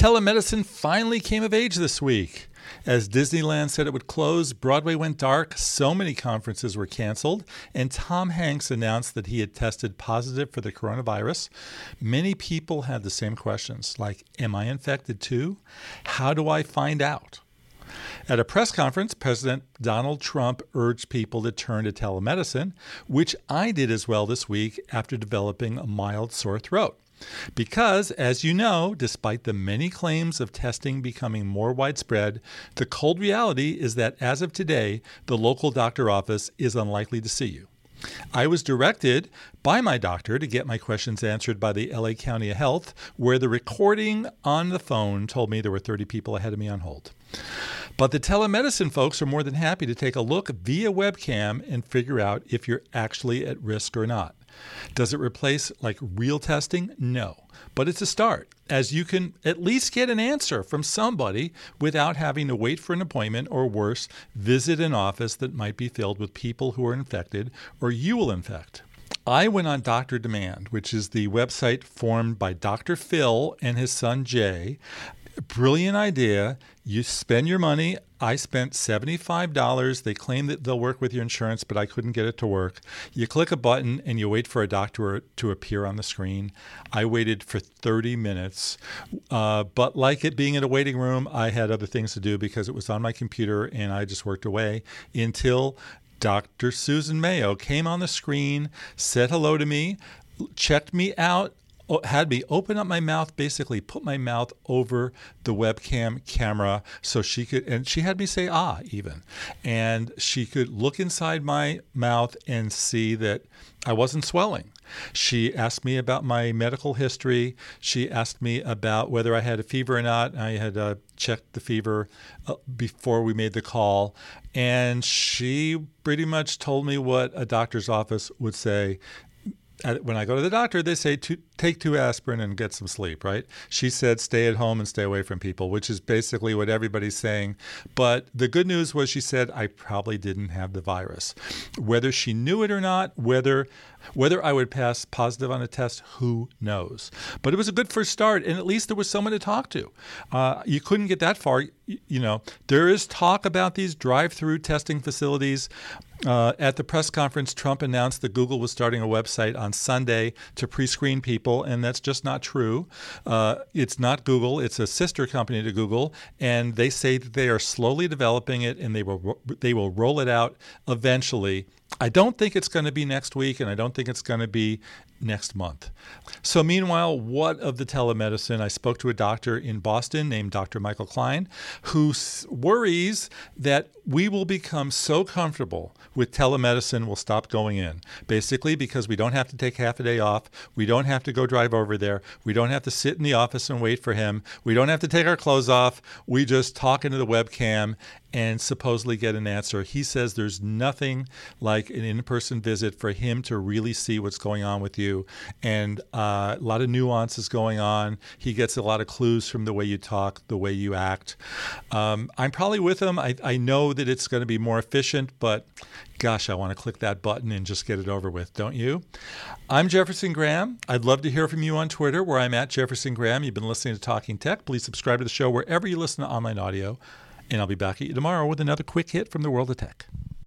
Telemedicine finally came of age this week. As Disneyland said it would close, Broadway went dark, so many conferences were canceled, and Tom Hanks announced that he had tested positive for the coronavirus. Many people had the same questions, like, am I infected too? How do I find out? At a press conference, President Donald Trump urged people to turn to telemedicine, which I did as well this week after developing a mild sore throat. Because, as you know, despite the many claims of testing becoming more widespread, the cold reality is that as of today, the local doctor office is unlikely to see you. I was directed by my doctor to get my questions answered by the LA County of Health, where the recording on the phone told me there were 30 people ahead of me on hold. But the telemedicine folks are more than happy to take a look via webcam and figure out if you're actually at risk or not. Does it replace real testing? No, but it's a start, as you can at least get an answer from somebody without having to wait for an appointment or worse, visit an office that might be filled with people who are infected or you will infect. I went on Dr. Demand, which is the website formed by Dr. Phil and his son Jay. Brilliant idea. You spend your money. I spent $75. They claim that they'll work with your insurance, but I couldn't get it to work. You click a button and you wait for a doctor to appear on the screen. I waited for 30 minutes. But like it being in a waiting room, I had other things to do because it was on my computer and I just worked away until Dr. Susan Mayo came on the screen, said hello to me, checked me out, had me open up my mouth, basically put my mouth over the webcam camera so she could, and she had me say even, and she could look inside my mouth and see that I wasn't swelling. She asked me about my medical history. She asked me about whether I had a fever or not. I had checked the fever before we made the call, and she pretty much told me what a doctor's office would say. When I go to the doctor, they say take 2 aspirin and get some sleep, right? She said stay at home and stay away from people, which is basically what everybody's saying. But the good news was she said I probably didn't have the virus. Whether she knew it or not, whether I would pass positive on a test, who knows? But it was a good first start, and at least there was someone to talk to. You couldn't get that far. There is talk about these drive-through testing facilities. At the press conference, Trump announced that Google was starting a website on Sunday to pre-screen people, and that's just not true. It's not Google. It's a sister company to Google, and they say that they are slowly developing it, and they will roll it out eventually. I don't think it's going to be next week, and I don't think it's going to be next month. So meanwhile, what of the telemedicine? I spoke to a doctor in Boston named Dr. Michael Klein, who worries that we will become so comfortable with telemedicine we'll stop going in. Basically because we don't have to take half a day off. We don't have to go drive over there. We don't have to sit in the office and wait for him. We don't have to take our clothes off. We just talk into the webcam and supposedly get an answer. He says there's nothing like an in-person visit for him to really see what's going on with you. And a lot of nuances going on. He gets a lot of clues from the way you talk, the way you act. I'm probably with him. I know that it's going to be more efficient, but gosh, I want to click that button and just get it over with, don't you? I'm Jefferson Graham. I'd love to hear from you on Twitter, where I'm at Jefferson Graham. You've been listening to Talking Tech. Please subscribe to the show wherever you listen to online audio. And I'll be back at you tomorrow with another quick hit from the world of tech.